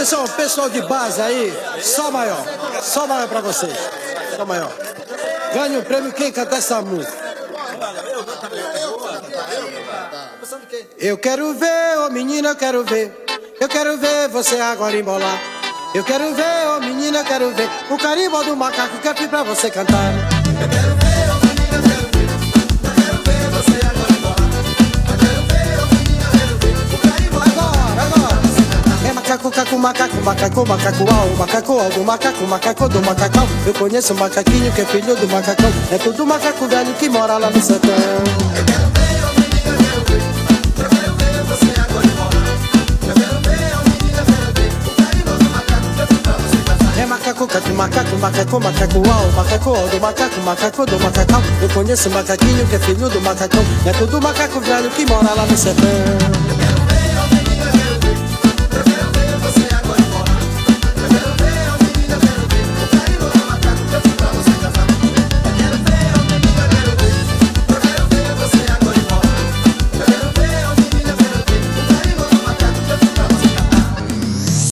Atenção, pessoal de base aí, Sol Maior pra vocês. Sol Maior. Ganhe o prêmio quem cantar essa música. Eu quero ver, ô menina, eu quero ver. Eu quero ver você agora embolar. Eu quero ver, ô menina, eu quero ver o carimbó do macaco que eu fiz pra você cantar. Eu quero ver, ô menina, eu quero ver. Eu quero ver você agora embolar. Eu quero ver, ô menina, eu quero ver o carimbó agora. É macaco, caco, macaco, macaco, macaco, au, macaco, au, do macaco, macaco, do macacão. Eu conheço um macaquinho que é filho do macacão. É tudo macaco velho que mora lá no sertão. Eu quero ver, ô menina, eu quero ver. Eu quero ver você agora embolar. Eu quero ver, ô menina, eu quero ver o carimbó do macaco que eu fiz pra você cantar. É macaco, caco, macaco, macaco, macaco, au, macaco, au, do macaco, macaco, do macacão. Eu conheço um macaquinho que é filho do macacão. É tudo macaco velho que mora lá no sertão.